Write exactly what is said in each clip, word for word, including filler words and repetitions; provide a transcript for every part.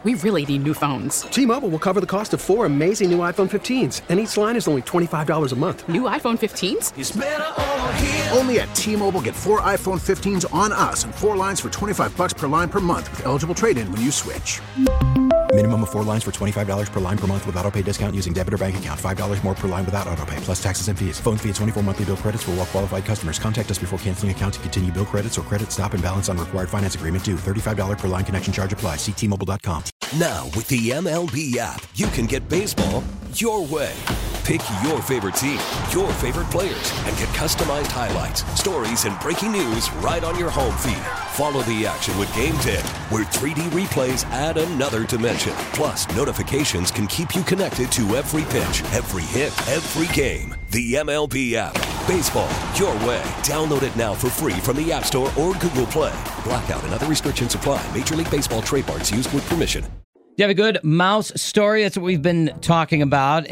We really need new phones. T-Mobile will cover the cost of four amazing new iPhone fifteens, and each line is only twenty-five dollars a month. New iPhone fifteens? It's better over here. Only at T-Mobile, get four iPhone fifteens on us and four lines for twenty-five dollars per line per month with eligible trade-in when you switch. Minimum of four lines for twenty-five dollars per line per month with autopay discount using debit or bank account. five dollars more per line without autopay, plus taxes and fees. Phone fee at twenty-four monthly bill credits for well-qualified customers. Contact us before canceling account to continue bill credits or credit stop and balance on required finance agreement due. thirty-five dollars per line connection charge applies. See T Mobile dot com. Now, with the M L B app, you can get baseball your way. Pick your favorite team, your favorite players, and get customized highlights, stories, and breaking news right on your home feed. Follow the action with Game Day, where three D replays add another dimension. Plus, notifications can keep you connected to every pitch, every hit, every game. The M L B app. Baseball your way. Download it now for free from the App Store or Google Play. Blackout and other restrictions apply. Major League Baseball trademarks used with permission. Do you have a good mouse story? That's what we've been talking about,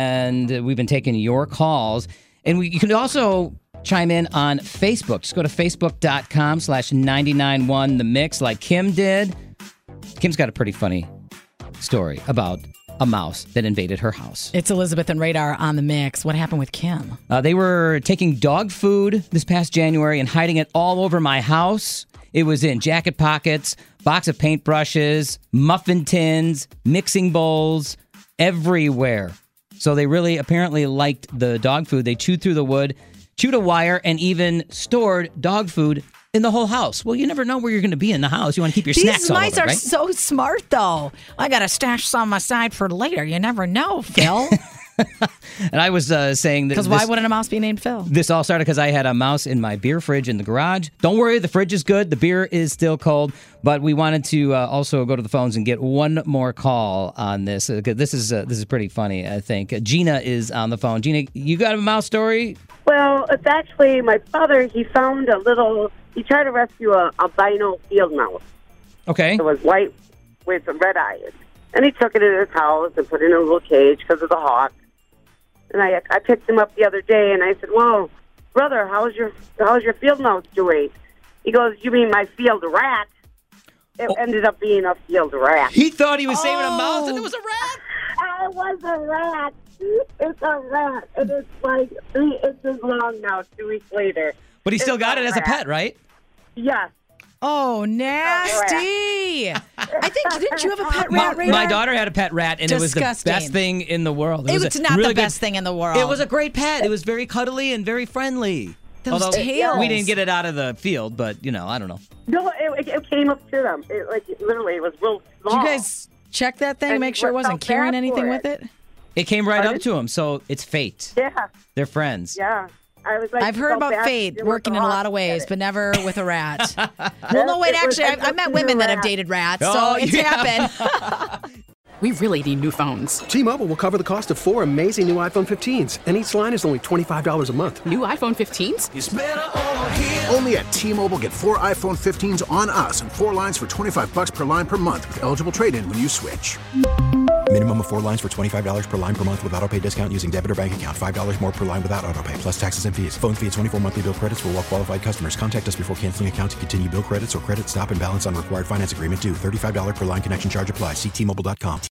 and we've been taking your calls. And we, you can also chime in on Facebook. Just go to facebook.com slash 991 The Mix like Kim did. Kim's got a pretty funny story about a mouse that invaded her house. It's Elizabeth and Radar on The Mix. What happened with Kim? Uh, they were taking dog food this past January and hiding it all over my house. It was in jacket pockets, box of paintbrushes, muffin tins, mixing bowls, everywhere. So they really apparently liked the dog food. They chewed through the wood, chewed a wire, and even stored dog food in the whole house. Well, you never know where you're going to be in the house. You want to keep your These snacks all over, mice are right? so smart, though. I got to stash some aside for later. You never know, Phil. And I was uh, saying that Because why wouldn't a mouse be named Phil? This all started because I had a mouse in my beer fridge in the garage. Don't worry, the fridge is good. The beer is still cold. But we wanted to uh, also go to the phones and get one more call on this. Uh, this is uh, this is pretty funny, I think. Uh, Gina is on the phone. Gina, you got a mouse story? Well, it's actually my father. He found a little, he tried to rescue a albino field mouse. Okay. It was white with red eyes. And he took it in his house and put it in a little cage because of the hawk. And I I picked him up the other day, and I said, "Whoa, brother, how's your how's your field mouse doing?" He goes, "You mean my field rat?" It oh. ended up being a field rat. He thought he was oh. saving a mouse, and it was a rat. It was a rat. It's a rat, and it's like three inches long now. Two weeks later, but he still it's got it as rat. a pet, right? Yes. Oh, nasty. I think, didn't you have a pet rat, my, Radar? my daughter had a pet rat, and Disgusting. it was the best thing in the world. It was, was a not really the best good, thing in the world. It was a great pet. It was very cuddly and very friendly. Those Although tails. we didn't get it out of the field, but, you know, I don't know. No, it, it came up to them. It, like, literally, it was real small. Did you guys check that thing, And make sure it what wasn't felt carrying bad anything for with it. it? It came right Pardon? up to him, so it's fate. Yeah. They're friends. Yeah. I was like, I've heard felt about bad fate to working the in a hawk lot of ways, at it. but never with a rat. Well, no, wait, It was- actually, it I, I was met a women that have rat. dated rats, Oh, so it's yeah. happened. We really need new phones. T-Mobile will cover the cost of four amazing new iPhone fifteens, and each line is only twenty-five dollars a month. New iPhone fifteens? It's better over here. Only at T-Mobile, get four iPhone fifteens on us and four lines for twenty-five dollars per line per month with eligible trade-in when you switch. Minimum of four lines for twenty-five dollars per line per month with autopay discount using debit or bank account. five dollars more per line without autopay, plus taxes and fees. Phone fee at twenty-four monthly bill credits for well-qualified customers. Contact us before canceling account to continue bill credits or credit stop and balance on required finance agreement due. thirty-five dollars per line connection charge applies. See T Mobile dot com.